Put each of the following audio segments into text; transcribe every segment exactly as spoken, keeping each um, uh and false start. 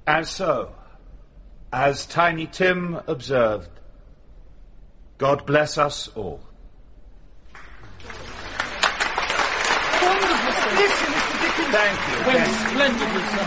And so, as Tiny Tim observed, God bless us all. Listen, Mister Dickens. Thank you. Went Yes. splendidly, sir.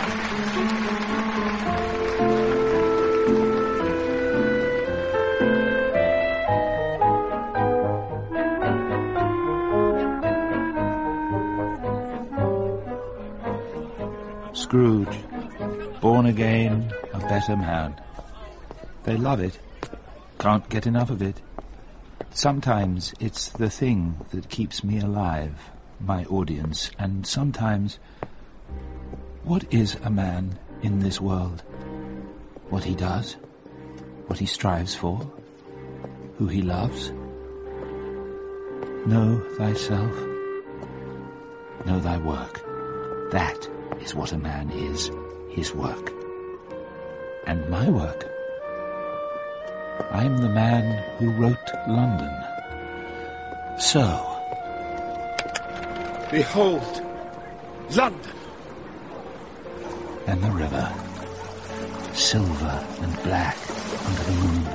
Scrooge, born again, a better man. They love it, can't get enough of it. Sometimes it's the thing that keeps me alive, my audience, and sometimes, what is a man in this world? What he does? What he strives for? Who he loves? Know thyself. Know thy work. That is what a man is, his work. And my work? I am the man who wrote London. So, Behold, London. and the river, silver and black under the moon.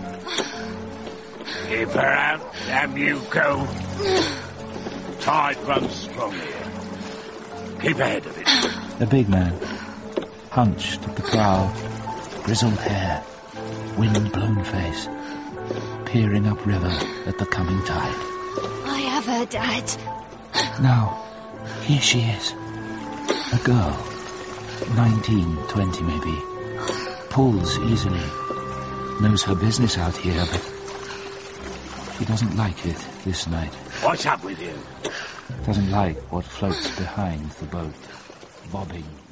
Keep her out, damn you, go. Tide runs strong here. Keep ahead of it. A big man, hunched at the prow, grizzled hair, wind-blown face, peering upriver at the coming tide. I have her, Dad. Now, here she is. A girl, nineteen, twenty maybe. Pulls easily. Knows her business out here, but she doesn't like it this night. What's up with you? Doesn't like what floats behind the boat, bobbing